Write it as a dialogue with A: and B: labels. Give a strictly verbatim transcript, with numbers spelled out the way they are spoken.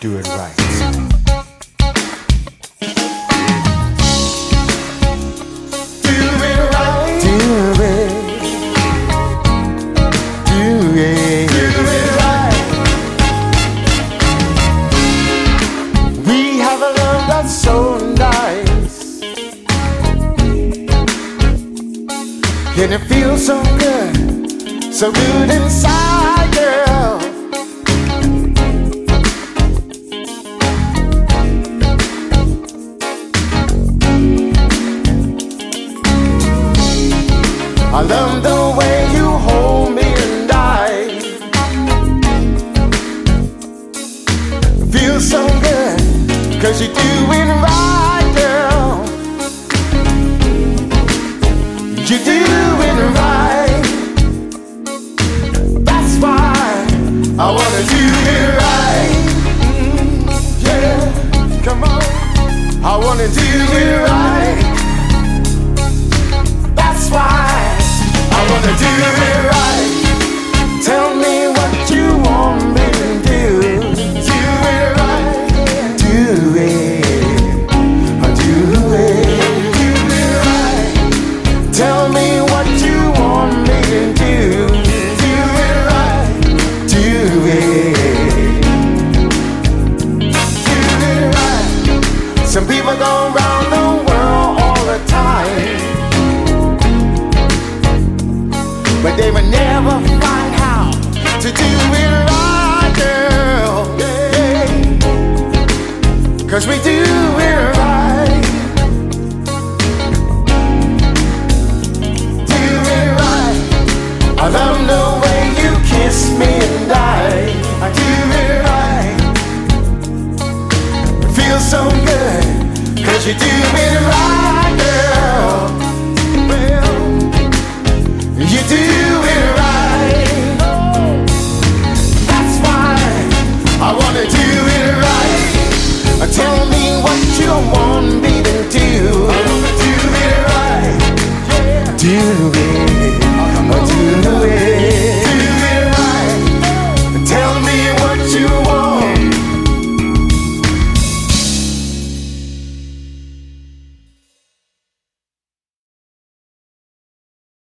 A: do it right. Do it right. Do it. Do it. Do it right. We have a love that's so nice, and it feels so good, so good inside, girl. I love the way you hold me and I feel so good, 'cause you do it right, girl. You do it right. That's why I wanna do it right. Mm, yeah, come on. I wanna do it right. That's why I wanna do it right. Tell me what you want me to do. Do it right. Do it. Do it. Do it right. Tell me what you want me to do. Do it right. Do it. Do it right. Some people go around the world all the time, but they would never find how to do it right, girl. Yeah. 'Cause we do it right. Do it right. I love the way you kiss me and I, I do it right. It feels so good, 'cause you do it right.